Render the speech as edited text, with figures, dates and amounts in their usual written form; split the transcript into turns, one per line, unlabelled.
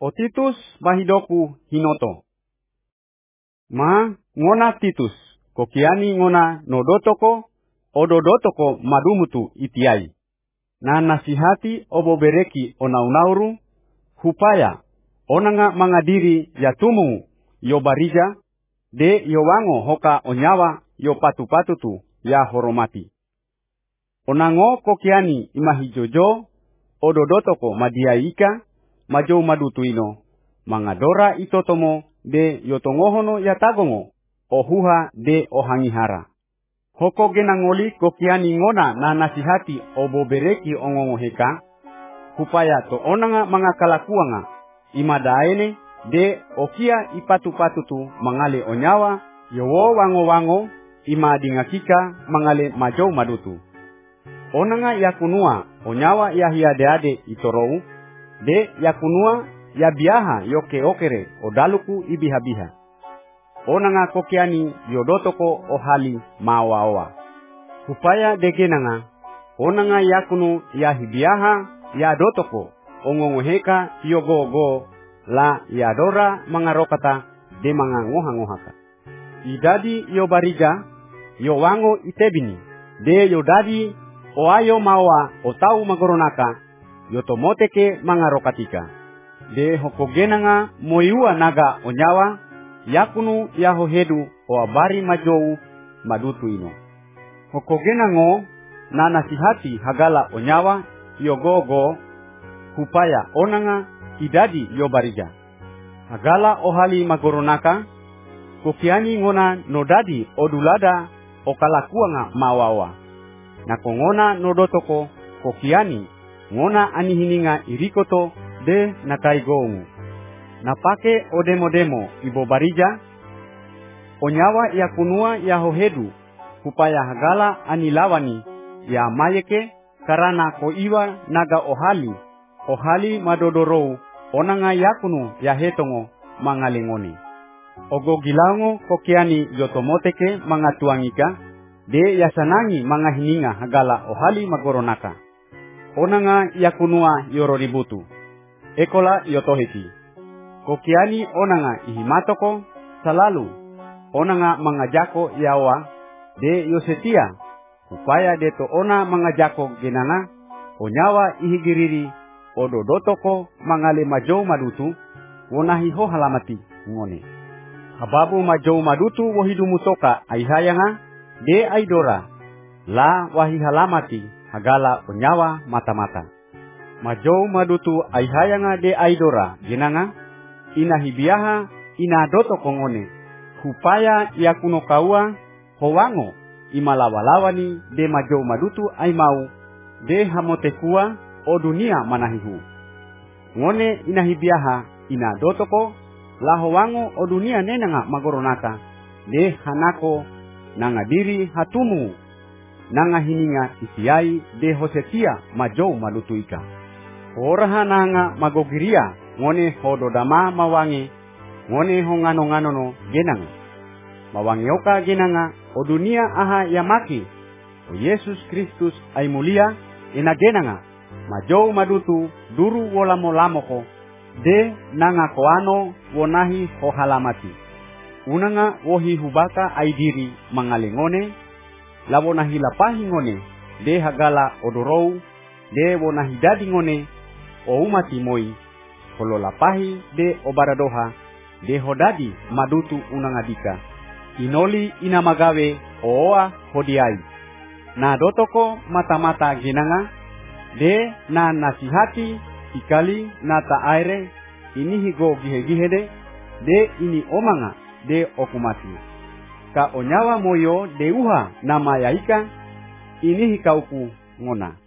O Titus mahidoku hinoto. Ma ngona Titus, kokiani ngona nodotoko, ododotoko madumutu itiai. Na nasihati obobereki onaunauru, hupaya onanga mangadiri yatumu yobarija, de yowango hoka onyawa yo patu-patutu ya horomati. Onango kokiani imahijojo, ododotoko madiaika, majou madutuino, mangadora itotomo de yotongohono yatagongo, ohuha de ohangihara. Hoko genangoli kokiani ngona na nasihati obobereki ongongoheka, kupaya to onanga mangakalakuanga, imadaene de okia ipatu-patutu mangale onyawa, yowo wango-wango, imadingakika mangale majou madutu. Onanga yakunua onyawa yahiade-ade itorou, de yakunua yabiaha yoke-okere odaluku ibiha-biha. Onanga kokiani yodotoko ohali mawa-oa. Kupaya degenanga, onanga yakunu yahibiaha yadotoko ongongoheka yogo-go la yadora mangarokata de mangangoha-ngohaka. Idadi yobarija yowango itebini, de yodadi oayo mawa otau magoronaka, yotomoteke mangarokatika. De hokogenanga moyua naga onyawa, yakunu yahohedu oabari majou madutu ino. Hokogenango na nasihati hagala onyawa yogogo, kupaya onanga idadi yobarija. Hagala ohali magoronaka, kokiani ngona nodadi odulada okalakuanga mawawa. Nakongona nodotoko kokiani ngona anihininga irikoto de nakaigongu. Napake odemo-demo ibobarija, onyawa yakunua yahohedu, kupaya hagala anilawani ya mayeke karana koiwa naga ohali madodorou onanga yakunu yahetongo mangalengoni. Ogogilango kokiani yotomoteke mangatuangika, de yasanangi mangahininga hagala ohali magoronaka. Onanga yakunua yoroributu. Ekola yotoheki. Kokiani onanga ihimatoko salalu. Onanga mangajako yawa de yosetia. Upaya deto ona mangajako genanga. Onyawa ihigiriri ododotoko mangale majou madutu. Wonahiho halamati ngone. Hababu majou madutu wohidumutoka aihayanga de aidora. La wahihalamati hagala onyawa mata-mata. Majou madutu aihayanga de aidora genanga. Inahibiaha inadoto kongone. Kupaya yakuno kaua howango imalawalawani de majou madutu aimau de hamotekua o dunia manahihu. Ngone inahibiaha inadotoko la howango o dunia nenanga magoronaka de hanako nangadiri hatumu nanga hininga isiai de hosetia majou malutuika. Oraha nanga magogiria ngone hododama mawangi ngone hongano-nganono genanga. Mawangi oka genanga o dunia aha yamaki o Yesus Kristus ay mulia ina genanga majou madutu duru wolamo-lamoko de nanga koano wonahi hohalamati. Unanga wohi hubaka aidiri mangalengone la wonahi lapahi ngone de hagala odorou de wonahi dadi ngone o umati moi kolo lapahi de obaradoha de hodadi madutu unangadika. Inoli inamagawe oa hodiai. Na dotoko mata-mata genanga de na nasihati ikali na taaire ini higo gihe-gihede de ini omanga de okumati. Ka onyawa moyo deuha nama yaika ini hikauku ngona.